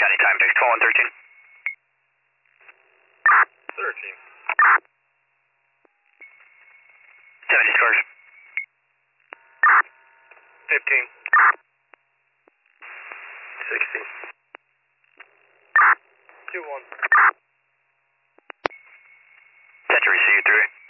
County time, fix 12 and 13. 13. 70 scores. 15. 16. 2-1. Set to receive 3.